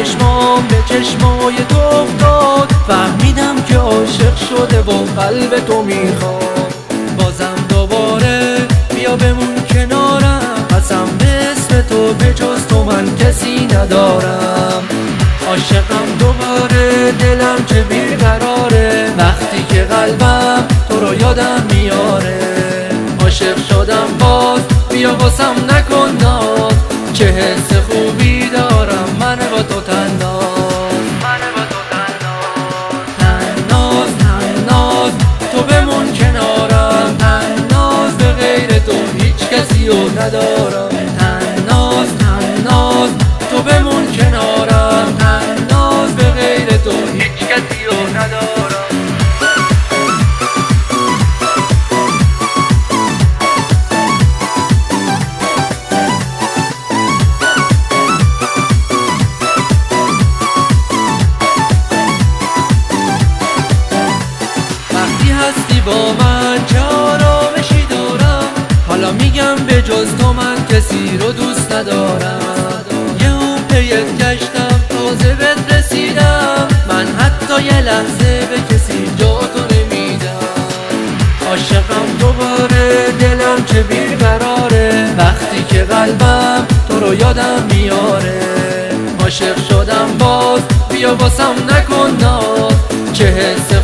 چشمام به چشمای تو افتاد، فهمیدم که عاشق شده و قلب تو میخواد. بازم دوباره بیا بمون کنارم، قسم به اسم تو به جز تو من کسی ندارم. عاشقم دوباره، دلم چه بیقراره، وقتی که قلبم تو رو یادم میاره. عاشق شدم باز، بیا واسم نکن ناز، چه حس خوبی دارم من با تو تناز. تناز تناز تو بمون کنارم، تناز به غیر تو هیچ کسی رو ندارم. تناز تناز تو بمون کنارم، تناز به غیر تو هیچ کسی رو ندارم. هستی با من چه آرامشی دارم، حالا میگم به جز تو من کسی رو دوست ندارم. یه اون پیت گشتم تازه بهت رسیدم، من حتی یه لحظه به کسی جا تو نمیدم. عاشقم دوباره، دلم چه بیقراره، وقتی که قلبم تو رو یادم میاره. عاشق شدم باز، بیا واسم نکن ناز، چه حس